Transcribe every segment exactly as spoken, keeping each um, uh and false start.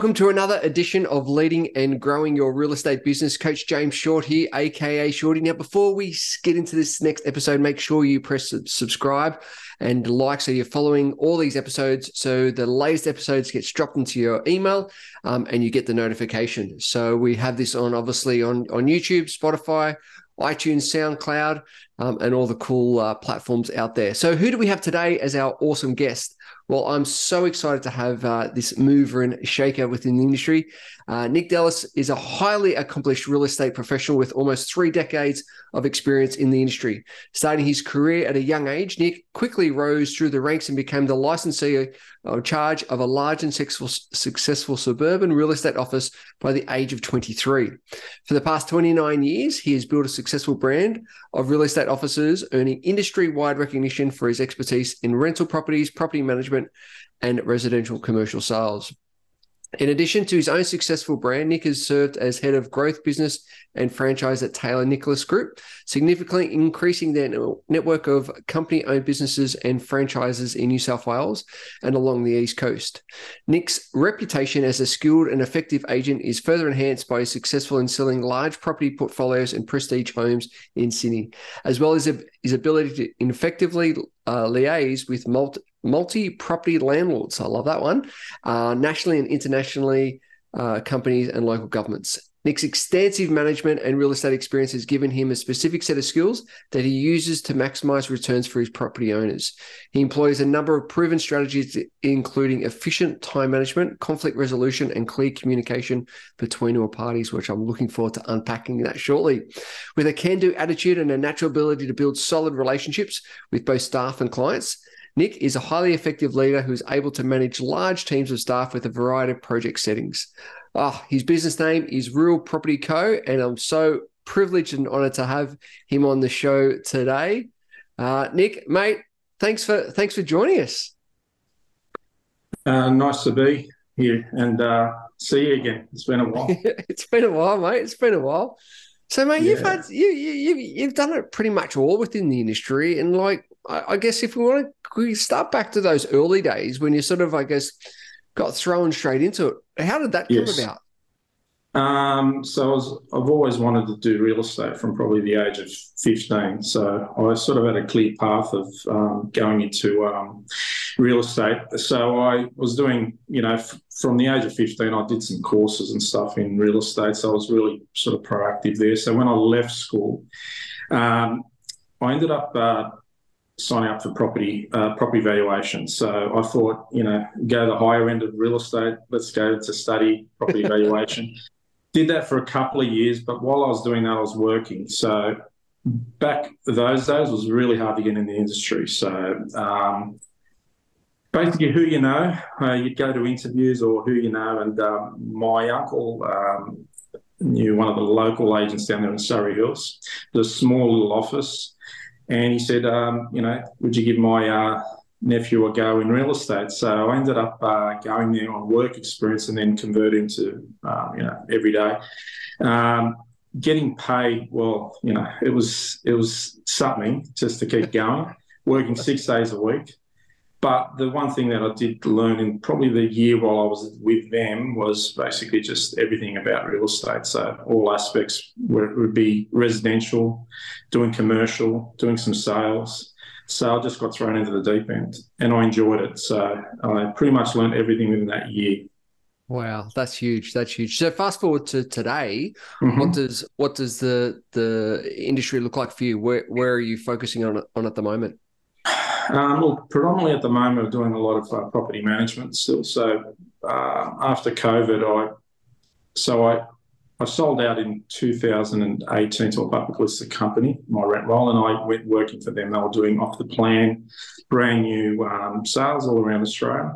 Welcome to another edition of Leading and Growing Your Real Estate Business. Coach James Short here, aka Shorty. Now, before we get into this next episode, make sure you press subscribe and like so you're following all these episodes so the latest episodes gets dropped into your email um, and you get the notification. So we have this on obviously on, on YouTube, Spotify, iTunes, SoundCloud, um, and all the cool uh, platforms out there. So who do we have today as our awesome guest? Well, I'm so excited to have uh, this mover and shaker within the industry. Uh, Nick Dellis is a highly accomplished real estate professional with almost three decades of experience in the industry. Starting his career at a young age, Nick quickly rose through the ranks and became the licensee in charge of a large and successful, successful suburban real estate office by the age of twenty-three. For the past twenty-nine years, he has built a successful brand of real estate offices, earning industry-wide recognition for his expertise in rental properties, property management, and residential commercial sales. In addition to his own successful brand, Nick has served as head of growth business and franchise at Taylor Nicholas Group, significantly increasing their network of company-owned businesses and franchises in New South Wales and along the East Coast. Nick's reputation as a skilled and effective agent is further enhanced by his successful in selling large property portfolios and prestige homes in Sydney, as well as his ability to effectively uh, liaise with multi multi-property landlords. I love that one. Uh, nationally and internationally, uh, companies and local governments. Nick's extensive management and real estate experience has given him a specific set of skills that he uses to maximize returns for his property owners. He employs a number of proven strategies, including efficient time management, conflict resolution, and clear communication between all parties, which I'm looking forward to unpacking that shortly. With a can-do attitude and a natural ability to build solid relationships with both staff and clients, Nick is a highly effective leader who is able to manage large teams of staff with a variety of project settings. Oh, his business name is Real Property Co, and I'm so privileged and honoured to have him on the show today. Uh, Nick, mate, thanks for thanks for joining us. Uh, nice to be here and uh, see you again. It's been a while. It's been a while, mate. It's been a while. So, mate, yeah. you've had you you you've, you've done it pretty much all within the industry, and like I, I guess if we want to could we start back to those early days when you sort of I guess got thrown straight into it. How did that come yes. about? Um, so I was, I've always wanted to do real estate from probably the age of fifteen. So I sort of had a clear path of um, going into um, real estate. So I was doing, you know, f- from the age of fifteen, I did some courses and stuff in real estate. So I was really sort of proactive there. So when I left school, um, I ended up uh, signing up for property uh, property valuation. So I thought, you know, go the higher end of real estate. Let's go to study property valuation. Did that for a couple of years, but while I was doing that, I was working. So back those days it was really hard to get in the industry. So um, basically who you know, uh, you'd go to interviews or who you know. And um, my uncle um, knew one of the local agents down there in Surrey Hills. It was a small little office. And he said, um, you know, would you give my uh, nephew a go in real estate? So I ended up uh, going there on work experience and then converting to, uh, you know, every day. Um, getting paid, well, you know, it was it was something just to keep going, working six days a week. But the one thing that I did learn in probably the year while I was with them was basically just everything about real estate. So all aspects where it would be residential, doing commercial, doing some sales. So I just got thrown into the deep end and I enjoyed it. So I pretty much learned everything within that year. Wow, that's huge. That's huge. So fast forward to today, Mm-hmm. what does what does the the industry look like for you? Where where are you focusing on on at the moment? Um, well, predominantly at the moment, I'm doing a lot of uh, property management still. So uh, after COVID, I so I I sold out in two thousand eighteen to a public listed company, my rent roll, and I went working for them. They were doing off the plan, brand new um, sales all around Australia.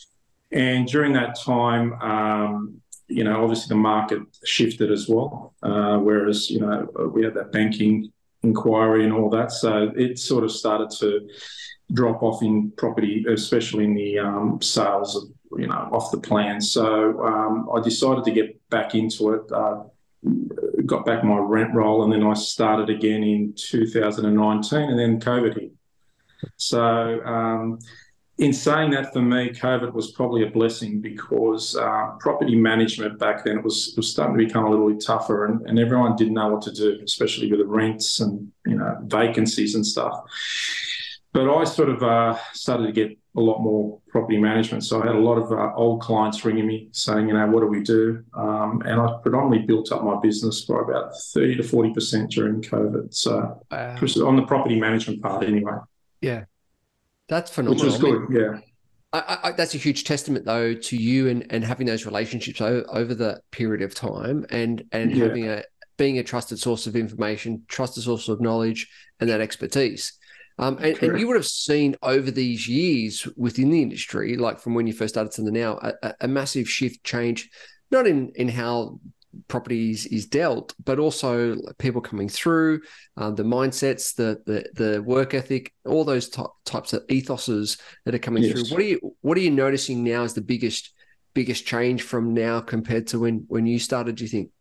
And during that time, um, you know, obviously the market shifted as well. Uh, whereas, you know, we had that banking inquiry and all that, so it sort of started to drop off in property, especially in the um, sales of, you know, off the plan. So um, I decided to get back into it, uh, got back my rent roll, and then I started again in two thousand nineteen, and then COVID hit. So um, in saying that, for me, COVID was probably a blessing because uh, property management back then it was, it was starting to become a little bit tougher, and, and everyone didn't know what to do, especially with the rents and, you know, vacancies and stuff. But I sort of uh, started to get a lot more property management. So I had a lot of uh, old clients ringing me saying, you know, what do we do? Um, and I predominantly built up my business by about thirty to forty percent during COVID. So Wow. on the property management part anyway. Yeah. That's phenomenal. Which was good, I mean, yeah. I, I, that's a huge testament, though, to you and, and having those relationships over, over the period of time, and and yeah. having a being a trusted source of information, trusted source of knowledge, and that expertise. Um, and, and you would have seen over these years within the industry, like from when you first started to the now, a, a massive shift, change, not in in how properties is dealt, but also people coming through, um, the mindsets, the the the work ethic, all those t- types of ethoses that are coming yes. through. What are you what are you noticing now as the biggest biggest change from now compared to when when you started, do you think?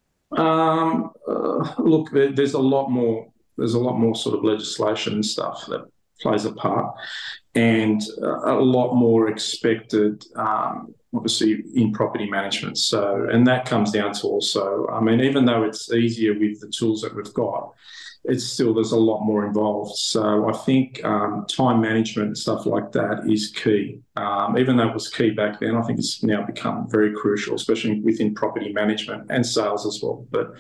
Um, uh, look, there, there's a lot more. There's a lot more sort of legislation and stuff that plays a part, and a lot more expected. Um, obviously in property management. So, and that comes down to also, I mean, even though it's easier with the tools that we've got, it's still, there's a lot more involved. So I think um, time management and stuff like that is key. Um, even though it was key back then, I think it's now become very crucial, especially within property management and sales as well. But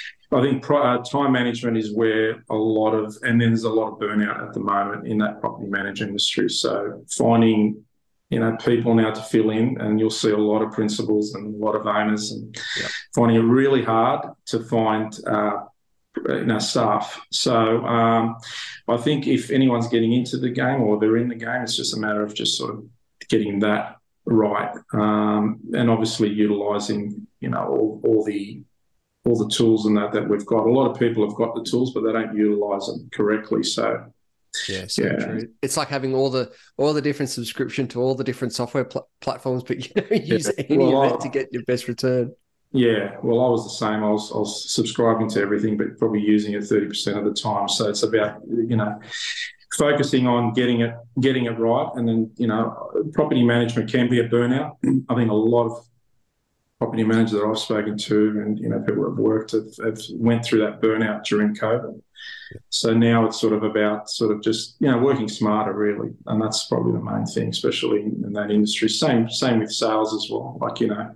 I think pro- uh, time management is where a lot of, and then there's a lot of burnout at the moment in that property management industry. So finding, you know, people now to fill in, and you'll see a lot of principals and a lot of owners, and yep. finding it really hard to find, uh, you know, staff. So um, I think if anyone's getting into the game or they're in the game, it's just a matter of just sort of getting that right, um, and obviously utilising, you know, all, all the all the tools and that that we've got. A lot of people have got the tools, but they don't utilise them correctly. So. Yeah, so yeah. true. It's like having all the all the different subscription to all the different software pl- platforms, but you don't use yeah. any well, of it I, to get your best return. Yeah, well, I was the same. I was, I was subscribing to everything, but probably using it thirty percent of the time. So it's about, you know, focusing on getting it getting it right. And then, you know, property management can be a burnout. I think a lot of property managers that I've spoken to, and, you know, people that have worked have, have went through that burnout during COVID. So now it's sort of about sort of just, you know, working smarter, really. And that's probably the main thing, especially in that industry. Same same with sales as well. Like, you know,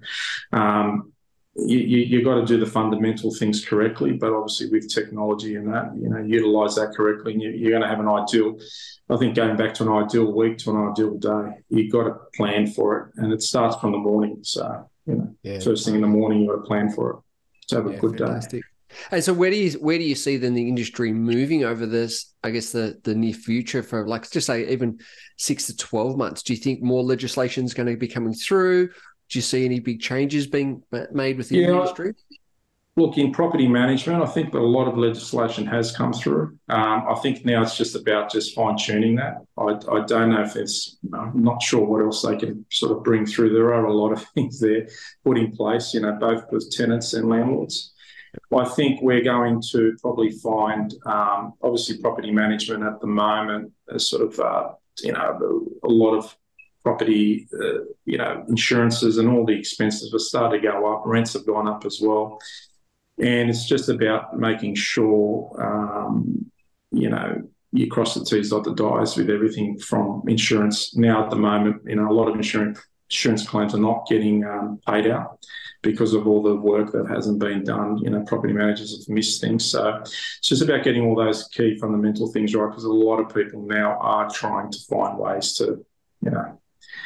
um, you, you, you've got to do the fundamental things correctly, but obviously with technology and that, you know, utilise that correctly, and you, you're going to have an ideal, I think going back to an ideal week to an ideal day, you've got to plan for it. And it starts from the morning. So, you know, yeah, first thing in the morning, you've got to plan for it to have a yeah, good fantastic. day. And so where do you where do you see then the industry moving over this, I guess, the, the near future for, like, just say even six to twelve months? Do you think more legislation is going to be coming through? Do you see any big changes being made within yeah, the industry? Look, in property management, I think that a lot of legislation has come through. Um, I think now it's just about just fine-tuning that. I, I don't know if it's, I'm not sure what else they can sort of bring through. There are a lot of things there put in place, you know, both with tenants and landlords. I think we're going to probably find, um, obviously, property management at the moment is sort of, uh, you know, a lot of property, uh, you know, insurances and all the expenses have started to go up. Rents have gone up as well. And it's just about making sure, um, you know, you cross the T's, dot the I's with everything from insurance. Now, at the moment, you know, a lot of insurance insurance claims are not getting um, paid out because of all the work that hasn't been done. You know, property managers have missed things. So it's just about getting all those key fundamental things right, because a lot of people now are trying to find ways to, you know,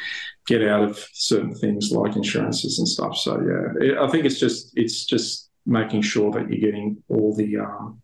get out of certain things like insurances and stuff. So, yeah, I think it's just it's just making sure that you're getting all the, um,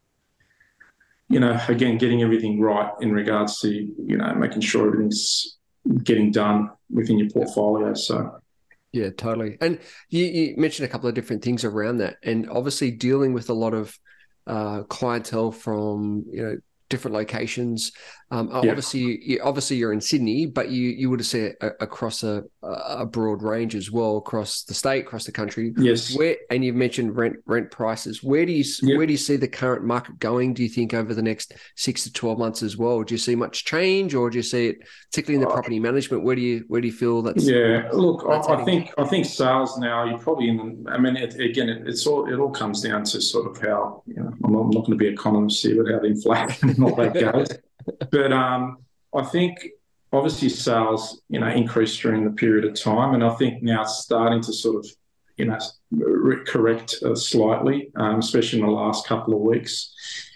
you know, again, getting everything right in regards to, you know, making sure everything's getting done within your portfolio. So, yeah, totally. And you, you mentioned a couple of different things around that, and obviously dealing with a lot of uh, clientele from, you know, different locations. Um, Yeah. Obviously, you, obviously you're in Sydney, but you you would have seen it a- across a a broad range as well, across the state, across the country. Yes. Where and you've mentioned rent rent prices. Where do you Yep. where do you see the current market going? Do you think over the next six to twelve months as well? Do you see much change, or do you see it particularly in the property management? Where do you where do you feel that's Yeah, look, that's I, I heading? think I think sales now. You're probably in. I mean, it, again, it, it's all it all comes down to sort of how you know. I'm not, I'm not going to be economist here, but how the inflation and all that goes. But um, I think obviously sales, you know, increased during the period of time, and I think now it's starting to sort of, you know, correct uh, slightly, um, especially in the last couple of weeks.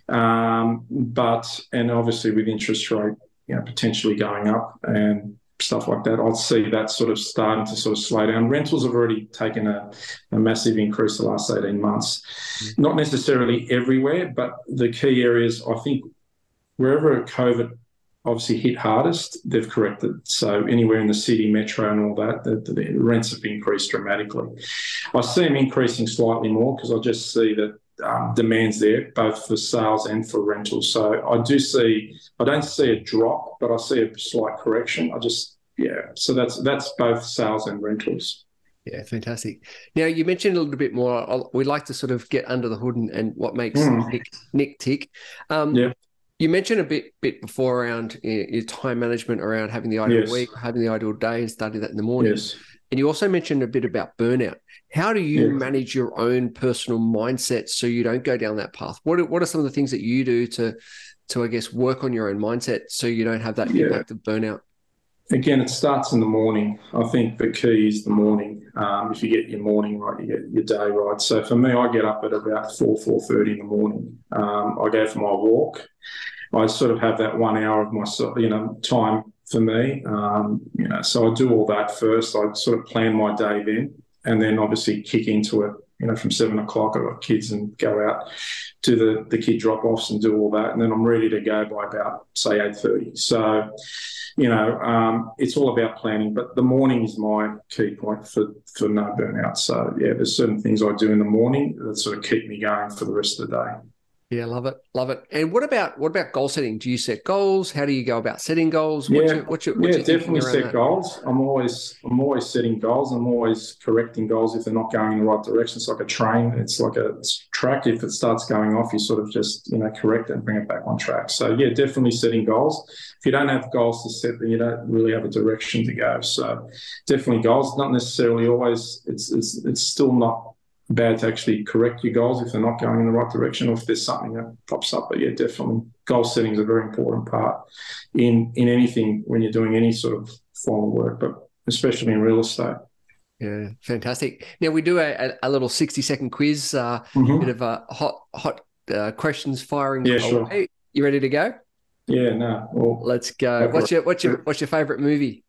Um, but and obviously with interest rate, you know, potentially going up and stuff like that, I'll see that sort of starting to sort of slow down. Rentals have already taken a, a massive increase the last eighteen months. Mm-hmm. Not necessarily everywhere, but the key areas, I think, wherever COVID obviously hit hardest, they've corrected. So anywhere in the city, metro and all that, the, the rents have increased dramatically. I see them increasing slightly more because I just see that um, demand's there, both for sales and for rentals. So I do see, I don't see a drop, but I see a slight correction. I just, yeah. So that's that's both sales and rentals. Yeah, fantastic. Now, you mentioned a little bit more. I'll, we'd like to sort of get under the hood and, and what makes Mm. Nick, Nick tick. Um, yeah. You mentioned a bit bit before around your time management, around having the ideal Yes. week, having the ideal day and starting that in the morning. Yes. And you also mentioned a bit about burnout. How do you Yeah. manage your own personal mindset so you don't go down that path? What are, what are some of the things that you do to, to I guess, work on your own mindset so you don't have that Yeah. impact of burnout? Again, it starts in the morning. I think the key is the morning. Um, if you get your morning right, you get your day right. So for me, I get up at about four, four thirty in the morning. Um, I go for my walk. I sort of have that one hour of my, you know, time for me. Um, you know, so I do all that first. I sort of plan my day then, and then obviously kick into it. You know, from seven o'clock, I've got kids and go out, do the the kid drop offs and do all that, and then I'm ready to go by about say eight thirty. So, you know, um, it's all about planning. But the morning is my key point for for no burnout. So yeah, there's certain things I do in the morning that sort of keep me going for the rest of the day. Yeah, love it, love it. And what about what about goal setting? Do you set goals? How do you go about setting goals? What's Yeah, your, what's your, what's yeah, your definitely set that? goals. I'm always, I'm always setting goals. I'm always correcting goals if they're not going in the right direction. It's like a train. It's like a track. If it starts going off, you sort of just, you know, correct it and bring it back on track. So yeah, definitely setting goals. If you don't have goals to set, then you don't really have a direction to go. So definitely goals. Not necessarily always. It's it's it's still not bad to actually correct your goals if they're not going in the right direction or if there's something that pops up. But yeah, definitely goal setting is a very important part in in anything when you're doing any sort of form of work, but especially in real estate. Yeah, fantastic. Now we do a, a little sixty second quiz, uh, mm-hmm. bit of a hot hot uh, questions firing. Yeah, away. sure. You ready to go? Yeah, no. Well, let's go. What's your what's your what's your favorite movie?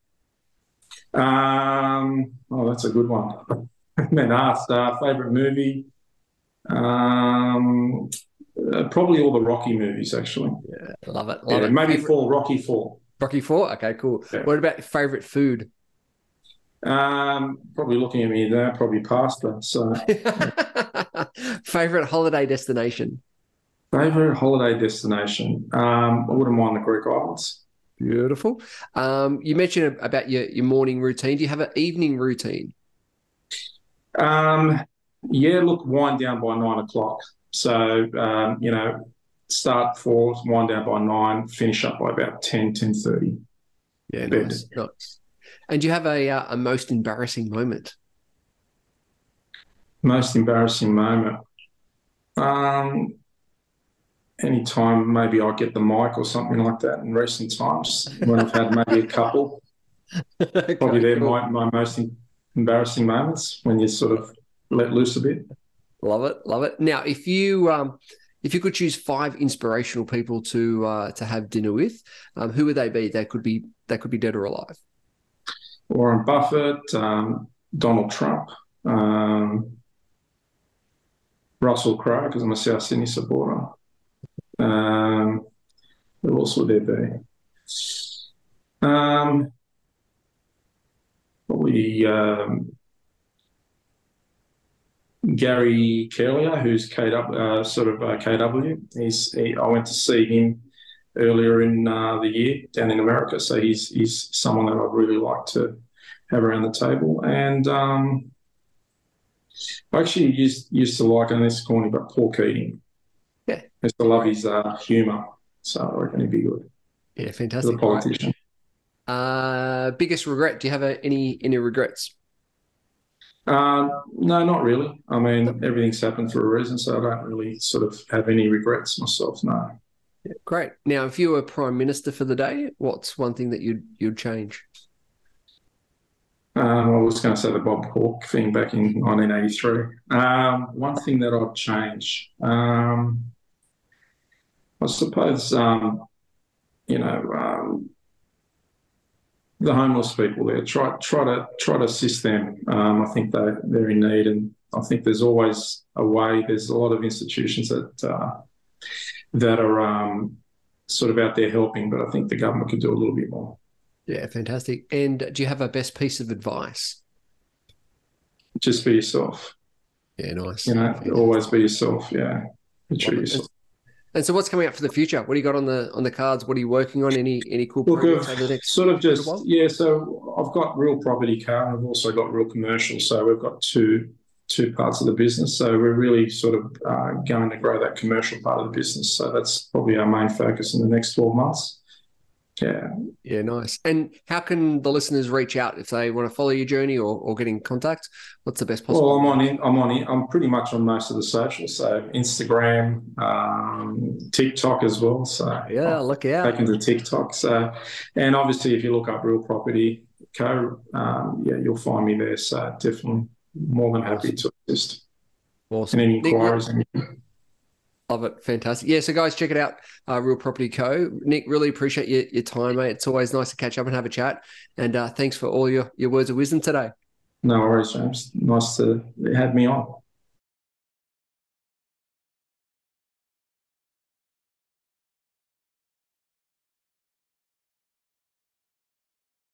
Um, oh, that's a good one. Been asked uh, favorite movie. Um, uh, probably all the Rocky movies, actually. Yeah, love it. Love yeah, it. Maybe favorite... four. Rocky Four. Rocky Four. Okay, cool. Yeah. What about your favorite food? Um, probably looking at me there. Probably pasta. So. Favorite holiday destination. Favorite holiday destination. Um, I wouldn't mind the Greek islands. Beautiful. Um, you mentioned about your your morning routine. Do you have an evening routine? Um, yeah, look, wind down by nine o'clock. So, um, you know, start four, wind down by nine, finish up by about ten, ten thirty. Yeah, nice, nice. And do you have a, uh, a most embarrassing moment? Most embarrassing moment? Um, anytime maybe I'll get the mic or something like that in recent times when I've had maybe a couple. okay, Probably they're cool. my, my most embarrassing moments when you sort of let loose a bit. Love it, love it. Now, if you um, if you could choose five inspirational people to uh, to have dinner with, um, who would they be? They could be they could be dead or alive. Warren Buffett, um, Donald Trump, um, Russell Crowe, because I'm a South Sydney supporter. Um, who else would there be? Um, probably um, Gary Curlier, who's K W, uh, sort of uh, K W. He's he, I went to see him earlier in uh, the year down in America. So he's he's someone that I'd really like to have around the table. And um, I actually used used to like, and this is corny, but Paul Keating. Yeah. I used to love his uh, humour. So I reckon he'd be good. Yeah, fantastic. As a politician. Right. Uh, biggest regret? Do you have a, any any regrets? Uh, no, not really. I mean, everything's happened for a reason, so I don't really sort of have any regrets myself, no. Yeah, great. Now, if you were Prime Minister for the day, what's one thing that you'd you'd change? Um, I was going to say the Bob Hawke thing back in nineteen eighty-three. Um, one thing that I'd change, um, I suppose, um, you know, um, the homeless people there. Try try to try to assist them. Um, I think they they're in need, and I think there's always a way. There's a lot of institutions that uh, that are um, sort of out there helping, but I think the government could do a little bit more. Yeah, fantastic. And do you have a best piece of advice? Just be yourself. Yeah, nice. You know, fantastic. Always be yourself. Yeah, be true to yourself. And so, what's coming up for the future? What do you got on the on the cards? What are you working on? Any any cool Look, projects over the next sort of just while? yeah. So I've got real property car, and I've also got real commercial. So we've got two two parts of the business. So we're really sort of uh, going to grow that commercial part of the business. So that's probably our main focus in the next twelve months. Yeah. Yeah, nice. And how can the listeners reach out if they want to follow your journey or, or get in contact? What's the best possible? Well, I'm on it. I'm on it. I'm pretty much on most of the socials. So Instagram, um, TikTok as well. So yeah, look out. Taken to TikTok. So, and obviously, if you look up Real Property Co, um, yeah, you'll find me there. So definitely more than happy to assist. Awesome. And any inquiries. Nick, love it. Fantastic. Yeah, so guys, check it out, uh, Real Property Co. Nick, really appreciate your, your time, mate. It's always nice to catch up and have a chat. And uh, thanks for all your, your words of wisdom today. No worries, James. Nice to have me on.